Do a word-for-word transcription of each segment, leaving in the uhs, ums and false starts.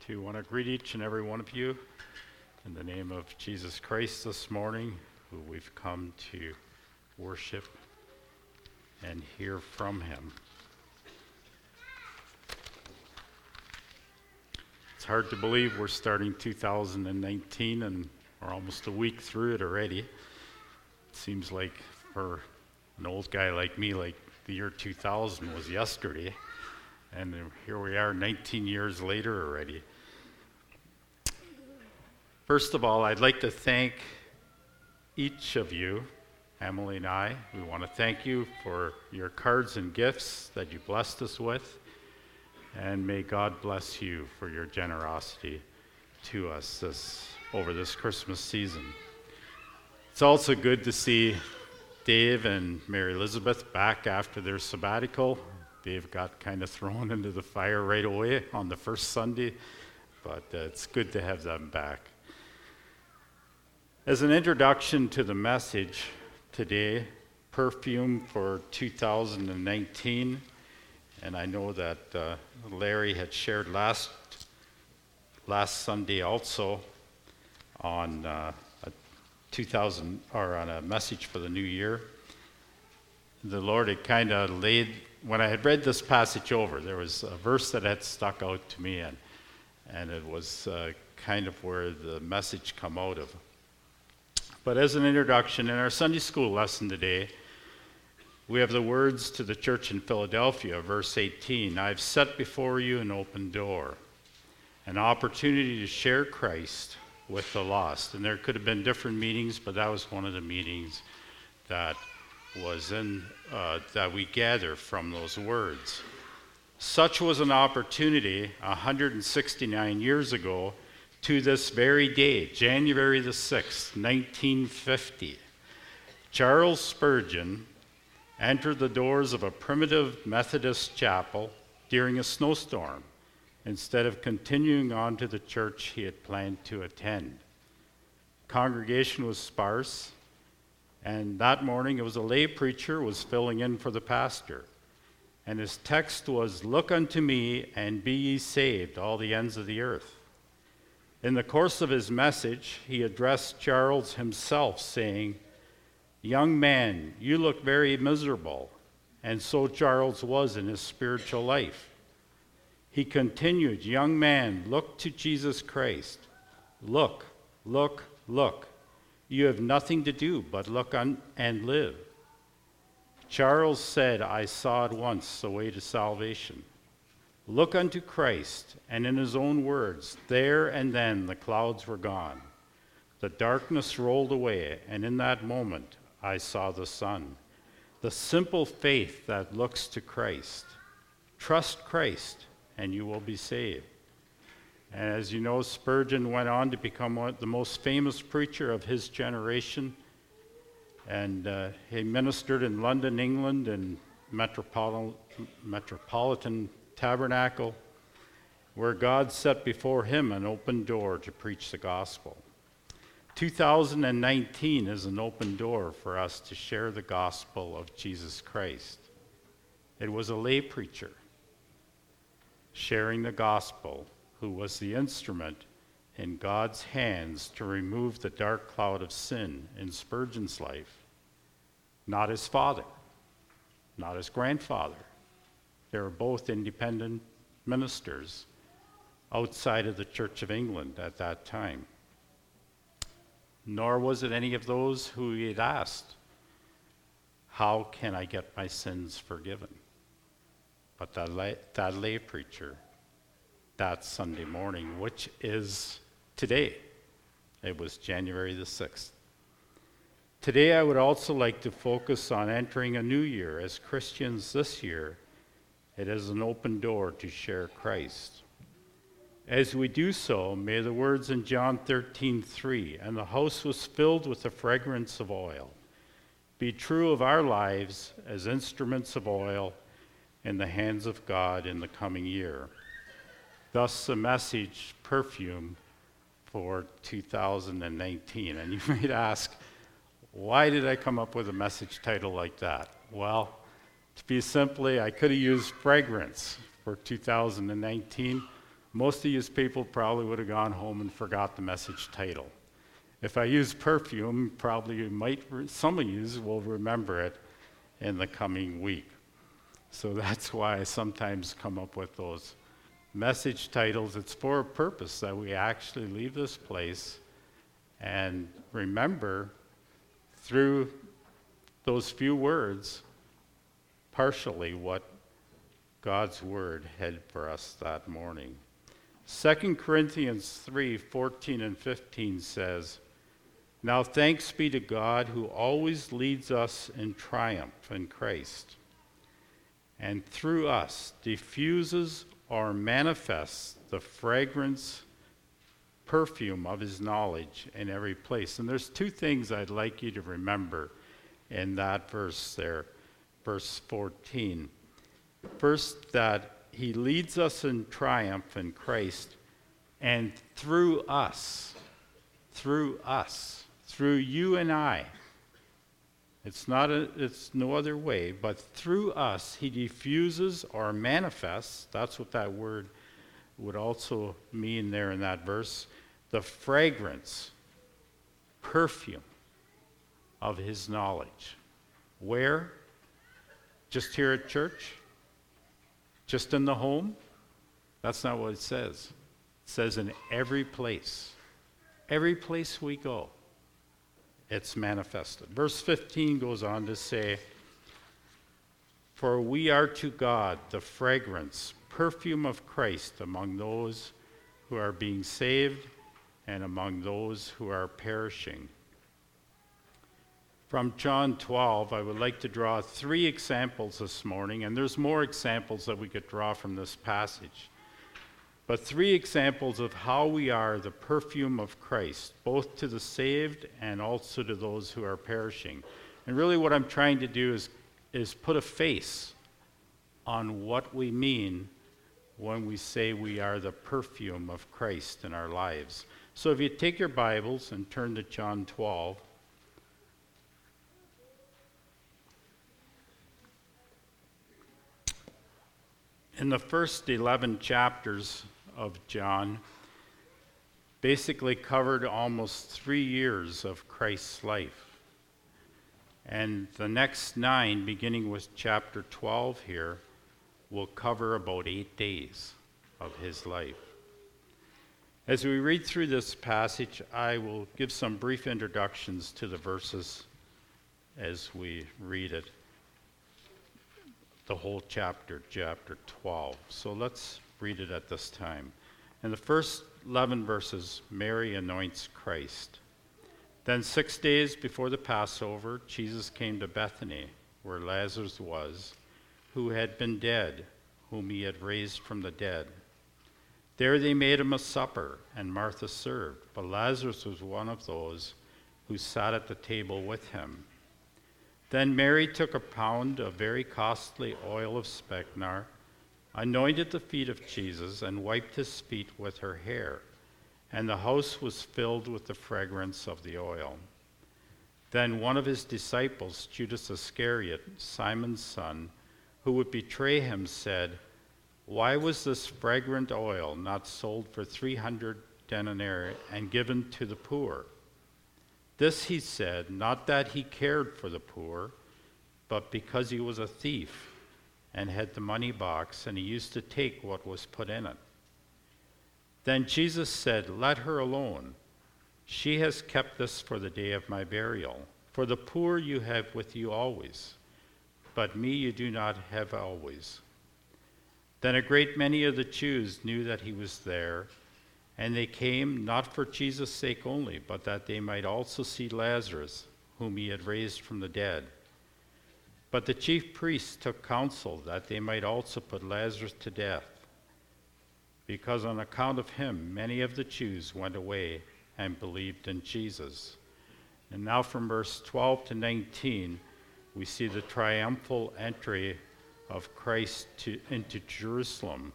to want to greet each and every one of you in the name of Jesus Christ this morning, who we've come to worship and hear from him. It's hard to believe we're starting two thousand nineteen and we're almost a week through it already. It seems like for an old guy like me, like the year two thousand was yesterday, and here we are nineteen years later already. First of all, I'd like to thank each of you, Emily and I. We want to thank you for your cards and gifts that you blessed us with, and may God bless you for your generosity to us this over this Christmas season. It's also good to see Dave and Mary Elizabeth back after their sabbatical. Dave got kind of thrown into the fire right away on the first Sunday, but uh, it's good to have them back. As an introduction to the message today, perfume for two thousand nineteen, and I know that uh, Larry had shared last last Sunday also on uh, a two thousand or on a message for the new year. The Lord had kind of laid, when I had read this passage over, there was a verse that had stuck out to me, and and it was uh, kind of where the message come out of. But as an introduction, in our Sunday school lesson today, we have the words to the church in Philadelphia, verse eighteen, "I've set before you an open door, an opportunity to share Christ with the lost." And there could have been different meanings, but that was one of the meanings that was in uh, that we gather from those words. Such was an opportunity one hundred sixty-nine years ago to this very day, January the sixth, nineteen fifty. Charles Spurgeon entered the doors of a primitive Methodist chapel during a snowstorm instead of continuing on to the church he had planned to attend. Congregation was sparse, and that morning it was a lay preacher was filling in for the pastor. And his text was, "Look unto me and be ye saved, all the ends of the earth." In the course of his message, he addressed Charles himself, saying, "Young man, you look very miserable." And so Charles was in his spiritual life. He continued, "Young man, look to Jesus Christ. Look, look, look. You have nothing to do but look on and live." Charles said, "I saw at once the way to salvation. Look unto Christ," and in his own words, there and then the clouds were gone. The darkness rolled away, and in that moment I saw the sun. The simple faith that looks to Christ. Trust Christ, and you will be saved. And as you know, Spurgeon went on to become one, the most famous preacher of his generation, and uh, he ministered in London, England, and Metropol- Metropolitan Tabernacle, where God set before him an open door to preach the gospel. two thousand nineteen is an open door for us to share the gospel of Jesus Christ. It was a lay preacher sharing the gospel who was the instrument in God's hands to remove the dark cloud of sin in Spurgeon's life. Not his father, not his grandfather. They were both independent ministers outside of the Church of England at that time. Nor was it any of those who he had asked, "How can I get my sins forgiven?" But that lay, that lay preacher, that Sunday morning, which is today, it was January the sixth. Today I would also like to focus on entering a new year. As Christians this year, it is an open door to share Christ. As we do so, may the words in John thirteen three, "And the house was filled with the fragrance of oil," be true of our lives as instruments of oil in the hands of God in the coming year. Thus the message, perfume for two thousand nineteen. And you might ask, why did I come up with a message title like that? Well, to be simply, I could have used fragrance for two thousand nineteen, most of you people probably would have gone home and forgot the message title. If I use perfume, probably you might, some of you will remember it in the coming week. So that's why I sometimes come up with those message titles. It's for a purpose, that we actually leave this place and remember through those few words partially what God's word had for us that morning. Second Corinthians three, fourteen and fifteen says, "Now thanks be to God who always leads us in triumph in Christ, and through us diffuses or manifests the fragrance, perfume of his knowledge in every place." And there's two things I'd like you to remember in that verse there, verse fourteen. First, that he leads us in triumph in Christ, and through us, through us, through you and I. It's not a, it's no other way, but through us he diffuses or manifests, that's what that word would also mean there in that verse, the fragrance, perfume of his knowledge. Where? Just here at church? Just in the home? That's not what it says. It says in every place. Every place we go, it's manifested. Verse fifteen goes on to say, "For we are to God the fragrance, perfume of Christ among those who are being saved and among those who are perishing." From John twelve, I would like to draw three examples this morning, and there's more examples that we could draw from this passage. But three examples of how we are the perfume of Christ, both to the saved and also to those who are perishing. And really what I'm trying to do is, is put a face on what we mean when we say we are the perfume of Christ in our lives. So if you take your Bibles and turn to John twelve, in the first eleven chapters of John, basically covered almost three years of Christ's life. And the next nine, beginning with chapter twelve here, will cover about eight days of his life. As we read through this passage, I will give some brief introductions to the verses as we read it. The whole chapter, chapter twelve. So let's read it at this time. In the first eleven verses, Mary anoints Christ. Then six days before the Passover, Jesus came to Bethany, where Lazarus was, who had been dead, whom he had raised from the dead. There they made him a supper, and Martha served, but Lazarus was one of those who sat at the table with him. Then Mary took a pound of very costly oil of spikenard, anointed the feet of Jesus, and wiped his feet with her hair, and the house was filled with the fragrance of the oil. Then one of his disciples, Judas Iscariot, Simon's son, who would betray him, said, "Why was this fragrant oil not sold for three hundred denarii and given to the poor?" This he said, not that he cared for the poor, but because he was a thief and had the money box, and he used to take what was put in it. Then Jesus said, "Let her alone. She has kept this for the day of my burial. For the poor you have with you always, but me you do not have always." Then a great many of the Jews knew that he was there, and they came not for Jesus' sake only, but that they might also see Lazarus, whom he had raised from the dead. But the chief priests took counsel that they might also put Lazarus to death, because on account of him many of the Jews went away and believed in Jesus. And now from verse twelve to nineteen, we see the triumphal entry of Christ to, into Jerusalem.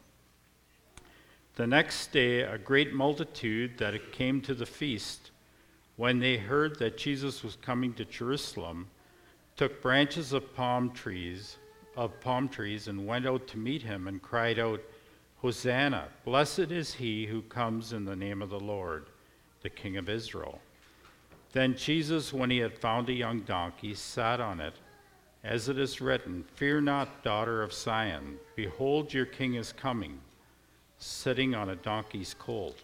The next day, a great multitude that came to the feast, when they heard that Jesus was coming to Jerusalem, took branches of palm trees, of palm trees, and went out to meet him, and cried out, Hosanna, blessed is he who comes in the name of the Lord, the King of Israel. Then Jesus, when he had found a young donkey, sat on it, as it is written, Fear not, daughter of Zion, behold, your king is coming, sitting on a donkey's colt.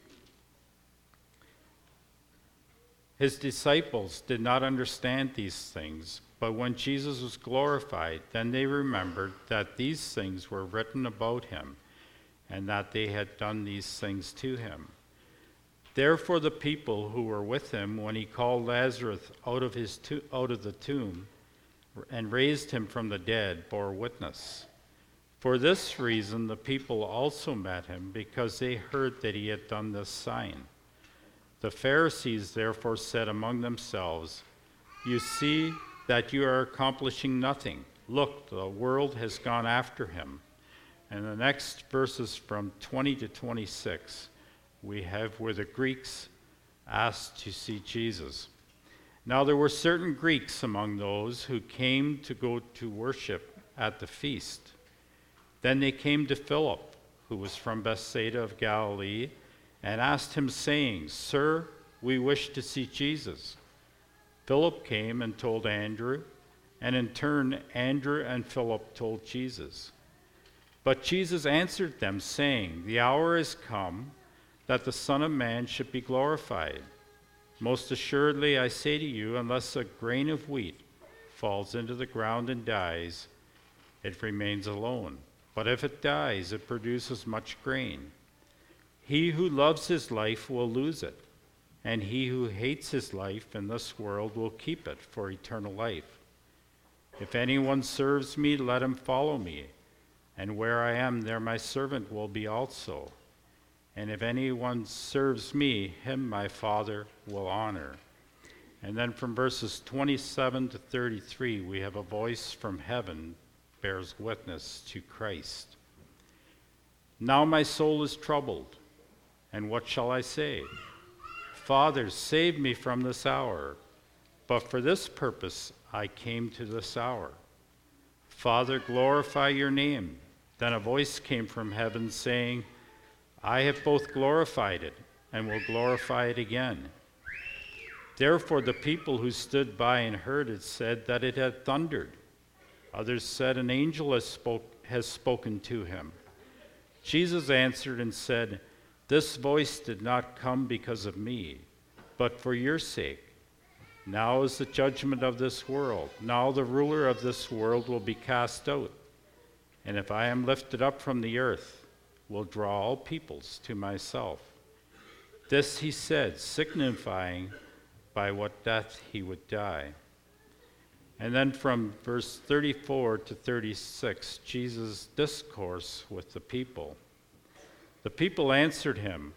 His disciples did not understand these things, but when Jesus was glorified, then they remembered that these things were written about him, and that they had done these things to him. Therefore the people who were with him when he called Lazarus out of his to- out of the tomb and raised him from the dead bore witness. For this reason the people also met him, because they heard that he had done this sign. The Pharisees therefore said among themselves, You see that you are accomplishing nothing. Look, the world has gone after him. And the next verses from twenty to twenty-six, we have where the Greeks asked to see Jesus. Now there were certain Greeks among those who came to go to worship at the feast. Then they came to Philip, who was from Bethsaida of Galilee, and asked him, saying, Sir, we wish to see Jesus. Philip came and told Andrew, and in turn Andrew and Philip told Jesus. But Jesus answered them, saying, The hour is come that the Son of Man should be glorified. Most assuredly I say to you, unless a grain of wheat falls into the ground and dies, it remains alone. But if it dies, it produces much grain. He who loves his life will lose it, and he who hates his life in this world will keep it for eternal life. If anyone serves me, let him follow me, and where I am, there my servant will be also. And if anyone serves me, him my Father will honor. And then from verses twenty-seven to thirty-three, we have a voice from heaven bears witness to Christ. Now my soul is troubled, and what shall I say? Father, save me from this hour. But for this purpose I came to this hour. Father, glorify your name. Then a voice came from heaven saying, I have both glorified it and will glorify it again. Therefore the people who stood by and heard it said that it had thundered. Others said, An angel has, spoke, has spoken to him. Jesus answered and said, This voice did not come because of me, but for your sake. Now is the judgment of this world. Now the ruler of this world will be cast out. And if I am lifted up from the earth, will draw all peoples to myself. This he said, signifying by what death he would die. And then from verse thirty-four to thirty-six, Jesus' discourse with the people. The people answered him,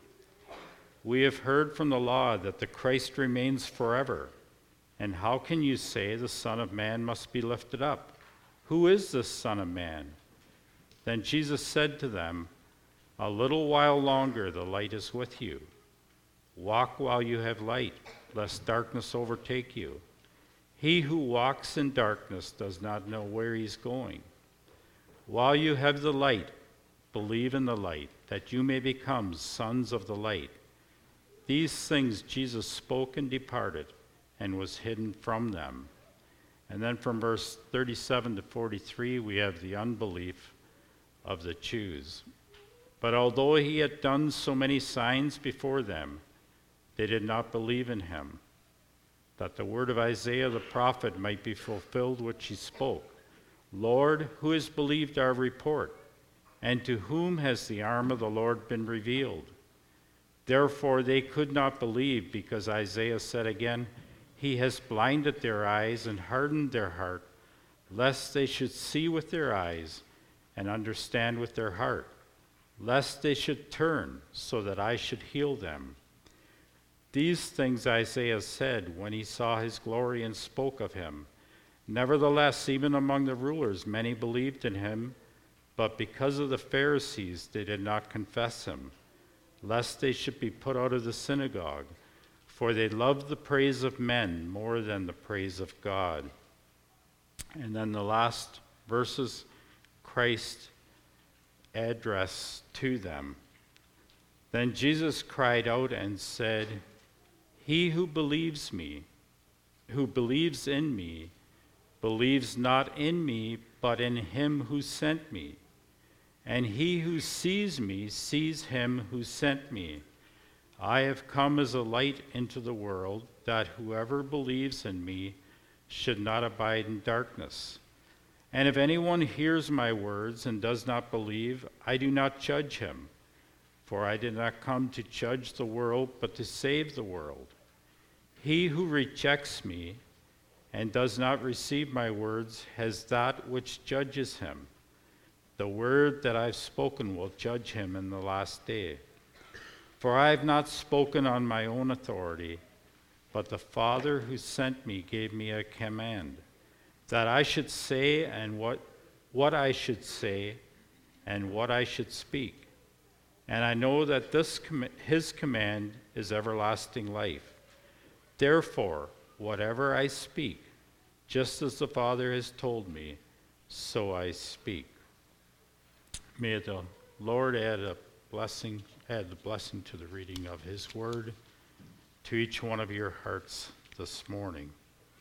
We have heard from the law that the Christ remains forever. And how can you say the Son of Man must be lifted up? Who is this Son of Man? Then Jesus said to them, A little while longer the light is with you. Walk while you have light, lest darkness overtake you. He who walks in darkness does not know where he's going. While you have the light, believe in the light, that you may become sons of the light. These things Jesus spoke and departed, and was hidden from them. And then from verse thirty-seven to forty-three, we have the unbelief of the Jews. But although he had done so many signs before them, they did not believe in him, that the word of Isaiah the prophet might be fulfilled, which he spoke. Lord, who has believed our report? And to whom has the arm of the Lord been revealed? Therefore they could not believe, because Isaiah said again, He has blinded their eyes and hardened their heart, lest they should see with their eyes and understand with their heart, lest they should turn, so that I should heal them. These things Isaiah said when he saw his glory and spoke of him. Nevertheless, even among the rulers, many believed in him, but because of the Pharisees, they did not confess him, lest they should be put out of the synagogue, for they loved the praise of men more than the praise of God. And then the last verses, Christ addressed to them. Then Jesus cried out and said, "He who believes me, who believes in me, believes not in me, but in him who sent me. And he who sees me sees him who sent me. I have come as a light into the world, that whoever believes in me should not abide in darkness. And if anyone hears my words and does not believe, I do not judge him. For I did not come to judge the world, but to save the world. He who rejects me and does not receive my words has that which judges him. The word that I've spoken will judge him in the last day. For I have not spoken on my own authority, but the Father who sent me gave me a command, that I should say and what, what I should say and what I should speak. And I know that this com- his command is everlasting life. Therefore, whatever I speak, just as the Father has told me, so I speak." May the Lord add a blessing, add the blessing to the reading of his word to each one of your hearts this morning.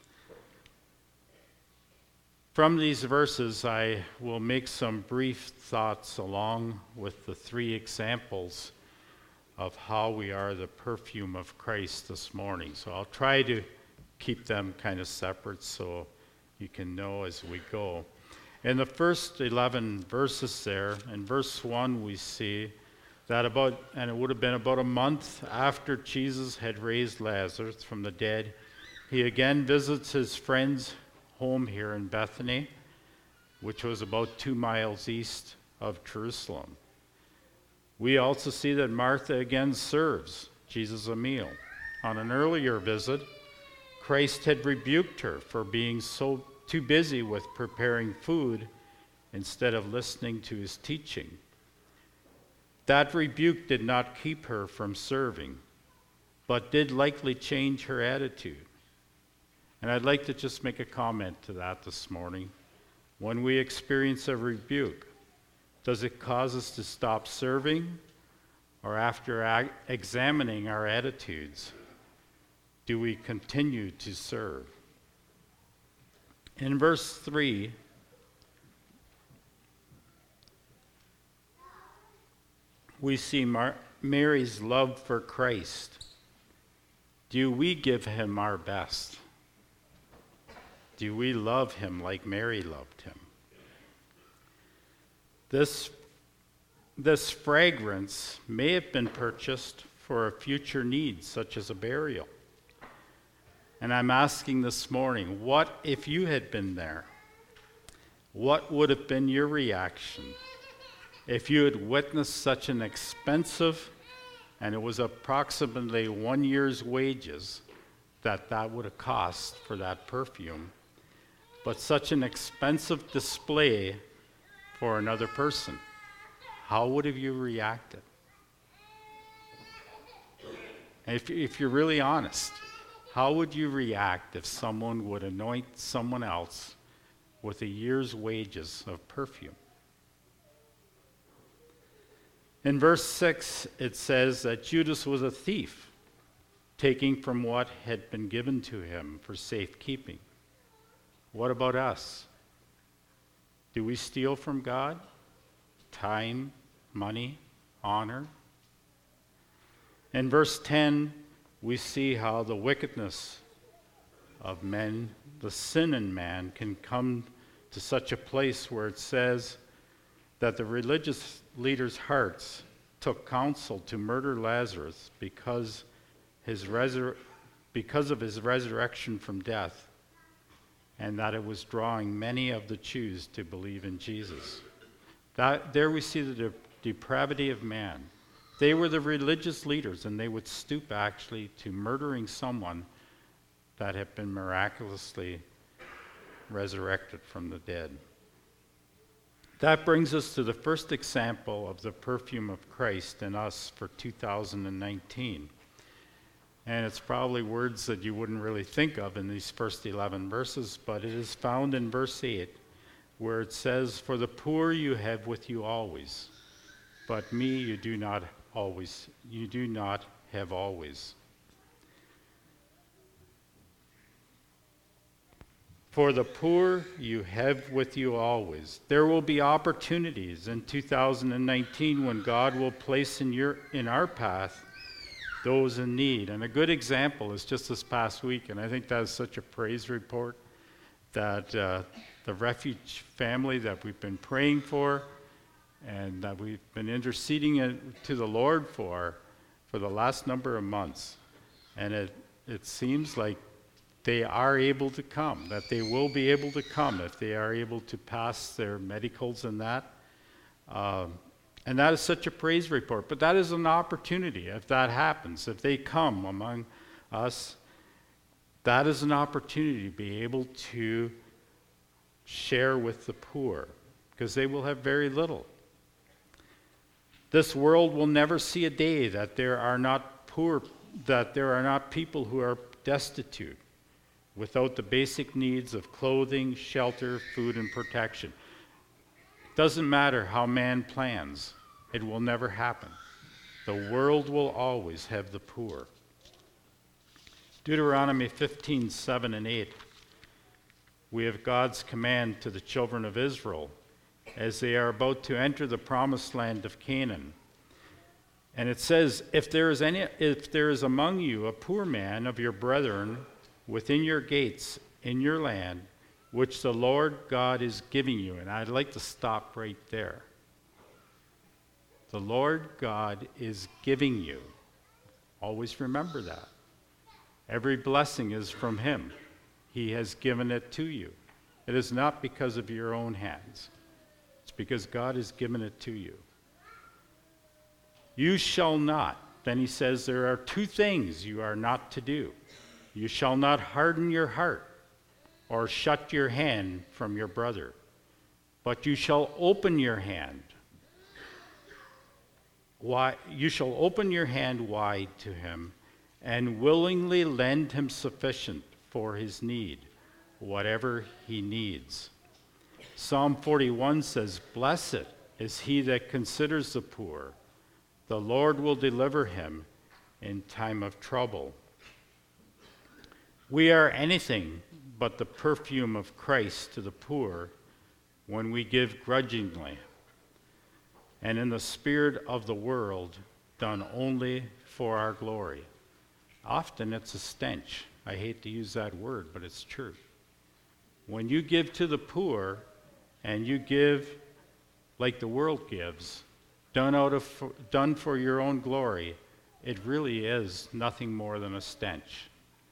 From these verses, I will make some brief thoughts along with the three examples of how we are the perfume of Christ this morning. So I'll try to keep them kind of separate so you can know as we go. In the first eleven verses there, in verse one, we see that about, and it would have been about a month after Jesus had raised Lazarus from the dead, he again visits his friend's home here in Bethany, which was about two miles east of Jerusalem. We also see that Martha again serves Jesus a meal. On an earlier visit, Christ had rebuked her for being so too busy with preparing food instead of listening to his teaching. That rebuke did not keep her from serving, but did likely change her attitude. And I'd like to just make a comment to that this morning. When we experience a rebuke, does it cause us to stop serving? Or after ag- examining our attitudes, do we continue to serve? In verse three, we see Mar- Mary's love for Christ. Do we give him our best? Do we love him like Mary loved him? This, this fragrance may have been purchased for a future need, such as a burial. And I'm asking this morning, what if you had been there? What would have been your reaction if you had witnessed such an expensive, and it was approximately one year's wages that that would have cost for that perfume, but such an expensive display for another person? How would have you reacted? And if, if you're really honest, how would you react if someone would anoint someone else with a year's wages of perfume? In verse six, it says that Judas was a thief, taking from what had been given to him for safekeeping. What about us? Do we steal from God? Time, money, honor? In verse ten, we see how the wickedness of men, the sin in man, can come to such a place where it says that the religious leaders' hearts took counsel to murder Lazarus because, his resur- because of his resurrection from death, and that it was drawing many of the Jews to believe in Jesus. That, there we see the de- depravity of man. They were the religious leaders, and they would stoop actually to murdering someone that had been miraculously resurrected from the dead. That brings us to the first example of the perfume of Christ in us for two thousand nineteen. And it's probably words that you wouldn't really think of in these first eleven verses, but it is found in verse eight, where it says, "For the poor you have with you always, but me you do not always, you do not have always. For the poor you have with you always. There will be opportunities in two thousand nineteen when God will place in your in our path those in need. And a good example is just this past week, and I think that's such a praise report, that uh, the refuge family that we've been praying for and that we've been interceding to the Lord for for the last number of months. And it, it seems like they are able to come, that they will be able to come if they are able to pass their medicals and that. Um, and that is such a praise report. But that is an opportunity if that happens. If they come among us, that is an opportunity to be able to share with the poor, because they will have very little. This world will never see a day that there are not poor, that there are not people who are destitute, without the basic needs of clothing, shelter, food, and protection. Doesn't matter how man plans, it will never happen. The world will always have the poor. Deuteronomy fifteen, seven and eight. We have God's command to the children of Israel as they are about to enter the promised land of Canaan. And it says, if there is any, if there is among you a poor man of your brethren within your gates in your land, which the Lord God is giving you. And I'd like to stop right there. The Lord God is giving you. Always remember that. Every blessing is from him. He has given it to you. It is not because of your own hands. It's because God has given it to you. You shall not. Then he says there are two things you are not to do. You shall not harden your heart or shut your hand from your brother, but you shall open your hand. Why, you shall open your hand wide to him and willingly lend him sufficient for his need, whatever he needs. Psalm forty-one says, blessed is he that considers the poor. The Lord will deliver him in time of trouble. We are anything but the perfume of Christ to the poor when we give grudgingly and in the spirit of the world, done only for our glory. Often it's a stench. I hate to use that word, but it's true. When you give to the poor and you give like the world gives, done out of done for your own glory, it really is nothing more than a stench.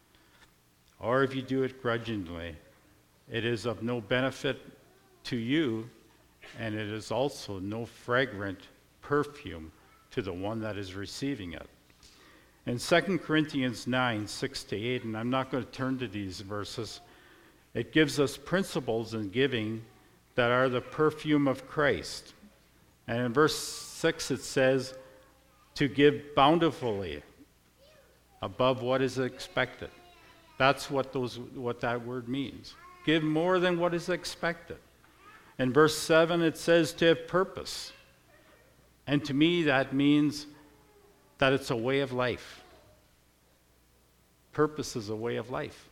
Or if you do it grudgingly, it is of no benefit to you, and it is also no fragrant perfume to the one that is receiving it. In Second Corinthians nine, six to eight, and I'm not going to turn to these verses, it gives us principles in giving that are the perfume of Christ. And in verse six it says, to give bountifully above what is expected. That's what those what that word means. Give more than what is expected. In verse seven it says to have purpose. And to me that means that it's a way of life. Purpose is a way of life.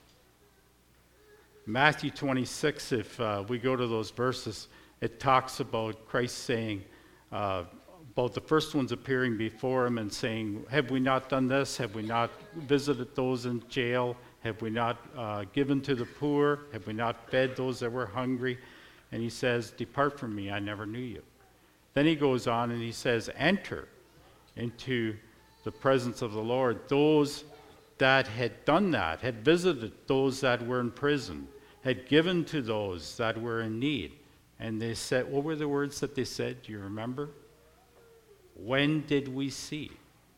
Matthew twenty-six, if uh, we go to those verses, it talks about Christ saying, uh, about the first ones appearing before him and saying, have we not done this? Have we not visited those in jail? Have we not uh, given to the poor? Have we not fed those that were hungry? And he says, depart from me, I never knew you. Then he goes on and he says, enter into the presence of the Lord those that had done that, had visited those that were in prison, had given to those that were in need. And they said, what were the words that they said? Do you remember? When did we see?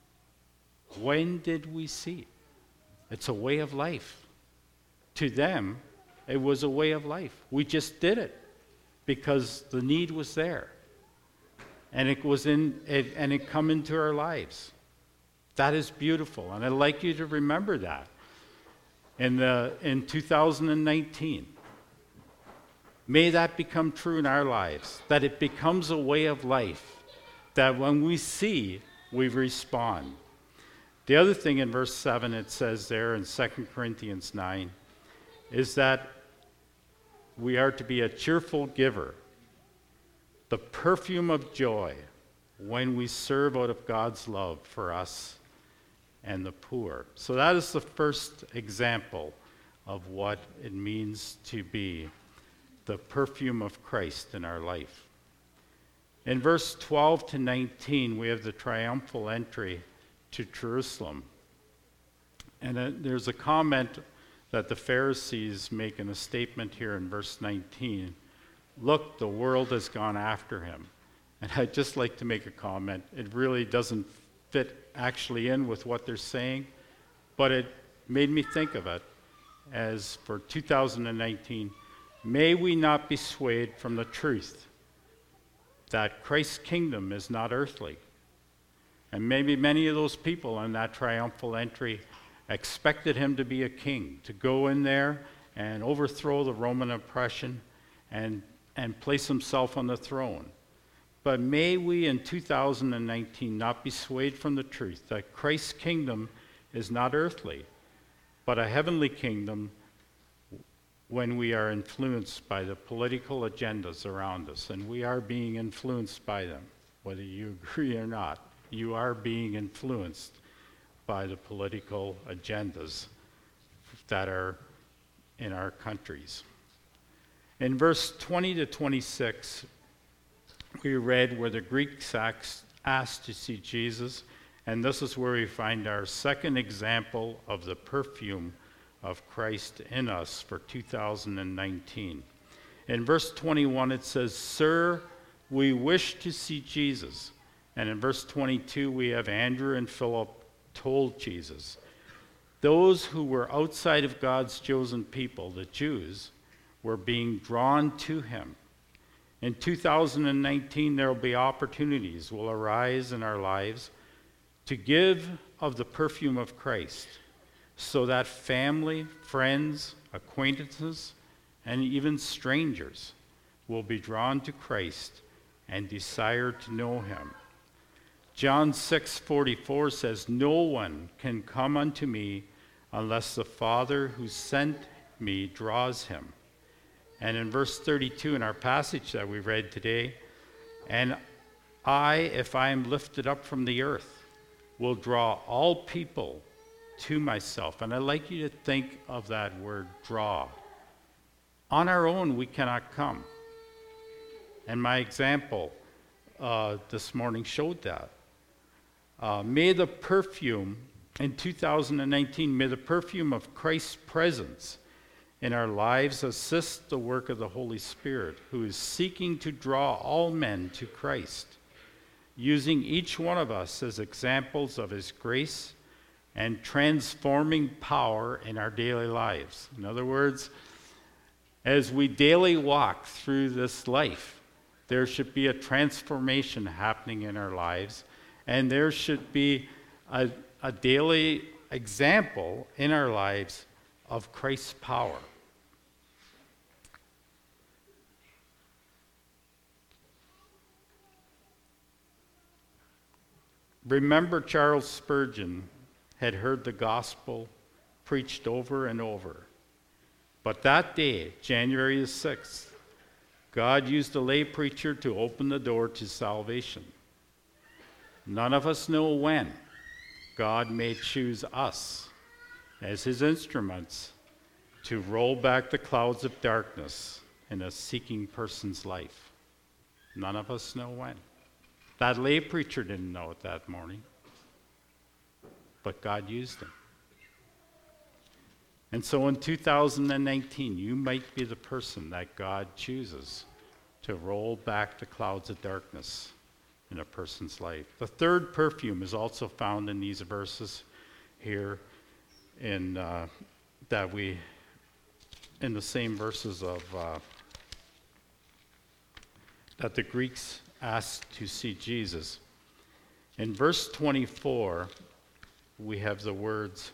When did we see? It's a way of life. To them, it was a way of life. We just did it because the need was there. And it was in it, and it come into our lives. That is beautiful, and I'd like you to remember that in the in two thousand nineteen. May that become true in our lives, that it becomes a way of life, that when we see, we respond. The other thing in verse seven, it says there in Second Corinthians nine, is that we are to be a cheerful giver, the perfume of joy, when we serve out of God's love for us and the poor. So that is the first example of what it means to be the perfume of Christ in our life. In verse twelve to nineteen, we have the triumphal entry to Jerusalem. And uh, there's a comment that the Pharisees make in a statement here in verse nineteen. Look, the world has gone after him. And I'd just like to make a comment. It really doesn't fit actually in with what they're saying, but it made me think of it as for two thousand nineteen, may we not be swayed from the truth that Christ's kingdom is not earthly. And maybe many of those people in that triumphal entry expected him to be a king, to go in there and overthrow the Roman oppression and, and place himself on the throne. But may we in two thousand nineteen not be swayed from the truth that Christ's kingdom is not earthly, but a heavenly kingdom when we are influenced by the political agendas around us. And we are being influenced by them, whether you agree or not. You are being influenced by the political agendas that are in our countries. In verse twenty to twenty-six, we read where the Greeks asked to see Jesus, and this is where we find our second example of the perfume of Christ in us for two thousand nineteen. In verse twenty-one, it says, "Sir, we wish to see Jesus." And in verse twenty-two, we have Andrew and Philip told Jesus. Those who were outside of God's chosen people, the Jews, were being drawn to him. In two thousand nineteen, there will be opportunities will arise in our lives to give of the perfume of Christ so that family, friends, acquaintances, and even strangers will be drawn to Christ and desire to know him. John six forty-four says, "No one can come unto me unless the Father who sent me draws him." And in verse thirty-two in our passage that we read today, "And I, if I am lifted up from the earth, will draw all people to myself." And I'd like you to think of that word, draw. On our own, we cannot come. And my example uh, this morning showed that. Uh, may the perfume, in two thousand nineteen, may the perfume of Christ's presence in our lives assist the work of the Holy Spirit, who is seeking to draw all men to Christ, using each one of us as examples of his grace and transforming power in our daily lives. In other words, as we daily walk through this life, there should be a transformation happening in our lives, and there should be a, a daily example in our lives of Christ's power. Remember, Charles Spurgeon had heard the gospel preached over and over. But that day, January the sixth, God used a lay preacher to open the door to salvation. None of us know when God may choose us as his instruments to roll back the clouds of darkness in a seeking person's life. None of us know when. That lay preacher didn't know it that morning, but God used him. And so in two thousand nineteen, you might be the person that God chooses to roll back the clouds of darkness in a person's life. The third perfume is also found in these verses here in uh, that we in the same verses of uh, that the Greeks asked to see Jesus. In verse twenty-four, we have the words,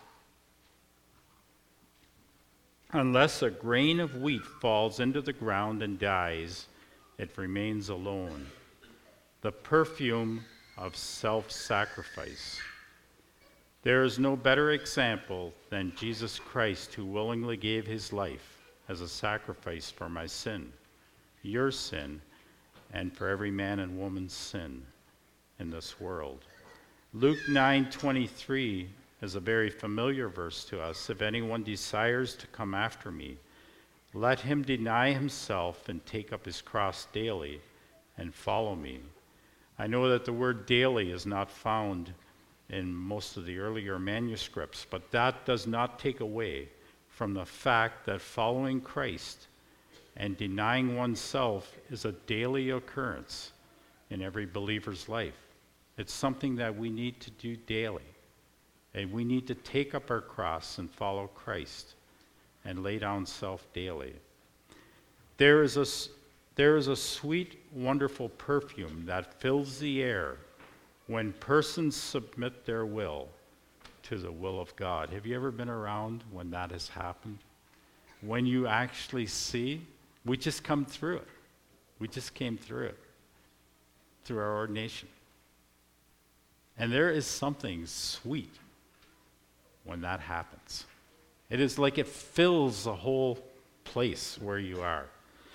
"Unless a grain of wheat falls into the ground and dies, it remains alone. The perfume of self-sacrifice. There is no better example than Jesus Christ, who willingly gave his life as a sacrifice for my sin, your sin, and for every man and woman's sin in this world. Luke nine twenty-three is a very familiar verse to us. If anyone desires to come after me, let him deny himself and take up his cross daily and follow me. I know that the word daily is not found in most of the earlier manuscripts, but that does not take away from the fact that following Christ and denying oneself is a daily occurrence in every believer's life. It's something that we need to do daily. And we need to take up our cross and follow Christ and lay down self daily. There is a, there is a sweet, wonderful perfume that fills the air when persons submit their will to the will of God. Have you ever been around when that has happened? When you actually see, we just come through it. We just came through it, through our ordination. And there is something sweet when that happens. It is like it fills the whole place where you are.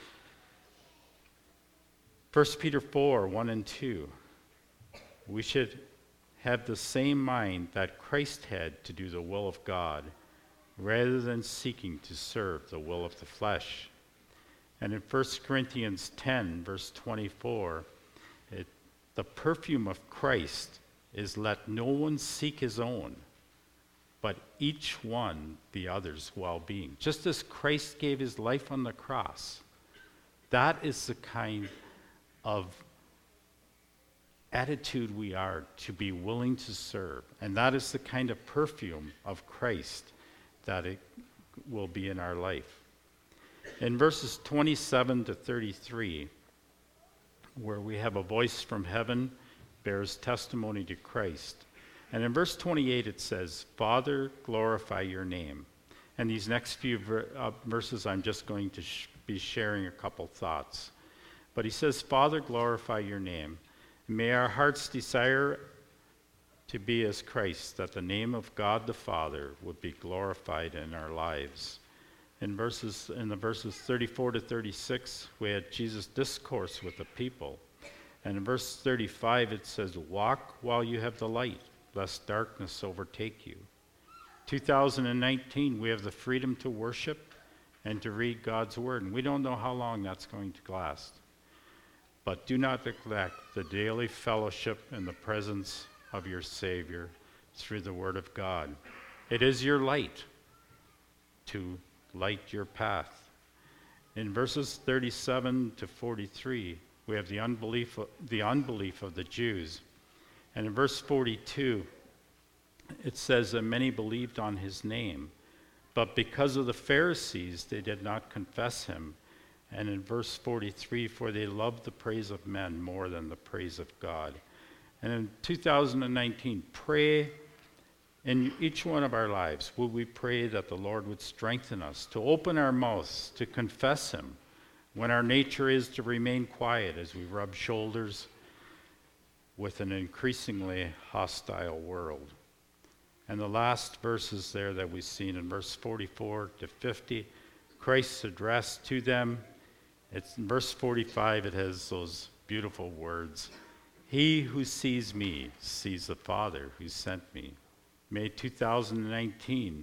First Peter four, one and two. We should have the same mind that Christ had to do the will of God, rather than seeking to serve the will of the flesh. And in First Corinthians ten, verse twenty-four, it, the perfume of Christ is let no one seek his own, but each one the other's well-being. Just as Christ gave his life on the cross, that is the kind of attitude we are to be willing to serve. And that is the kind of perfume of Christ that it will be in our life. In verses twenty-seven to thirty-three, where we have a voice from heaven bears testimony to Christ. And in verse twenty-eight it says, Father, glorify your name. And these next few ver- uh, verses I'm just going to sh- be sharing a couple thoughts. But he says, Father, glorify your name. May our hearts desire to be as Christ, that the name of God the Father would be glorified in our lives. In verses in the verses thirty-four to thirty-six, we had Jesus' discourse with the people. And in verse thirty-five it says, walk while you have the light, lest darkness overtake you. two thousand nineteen, we have the freedom to worship and to read God's word. And we don't know how long that's going to last. But do not neglect the daily fellowship in the presence of your Savior through the word of God. It is your light to light your path. In verses thirty-seven to forty-three, we have the unbelief, the unbelief of the Jews. And in verse forty-two, it says that many believed on his name, but because of the Pharisees, they did not confess him. And in verse forty-three, for they loved the praise of men more than the praise of God. And in two thousand nineteen, pray in each one of our lives, will we pray that the Lord would strengthen us to open our mouths, to confess him, when our nature is to remain quiet as we rub shoulders with an increasingly hostile world. And the last verses there that we've seen in verse forty-four to fifty, Christ's address to them. It's in verse forty-five, it has those beautiful words. He who sees me sees the Father who sent me. May two thousand nineteen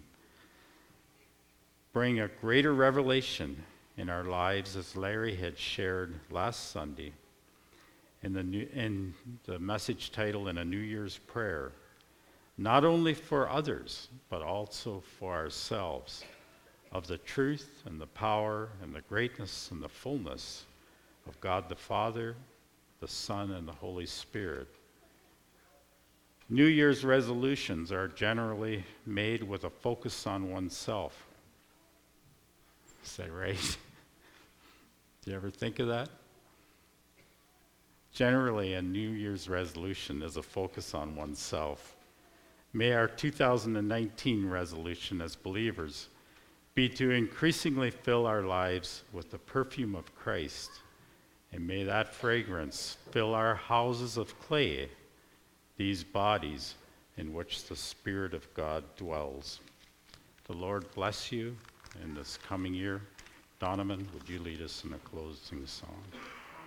bring a greater revelation in our lives, as Larry had shared last Sunday in the, new, in the message title in a New Year's prayer, not only for others, but also for ourselves, of the truth and the power and the greatness and the fullness of God the Father, the Son, and the Holy Spirit. New Year's resolutions are generally made with a focus on oneself. Is that right? Do you ever think of that? Generally, a New Year's resolution is a focus on oneself. May our two thousand nineteen resolution as believers be to increasingly fill our lives with the perfume of Christ, and may that fragrance fill our houses of clay these bodies in which the Spirit of God dwells. The Lord bless you in this coming year. Donovan, would you lead us in a closing song?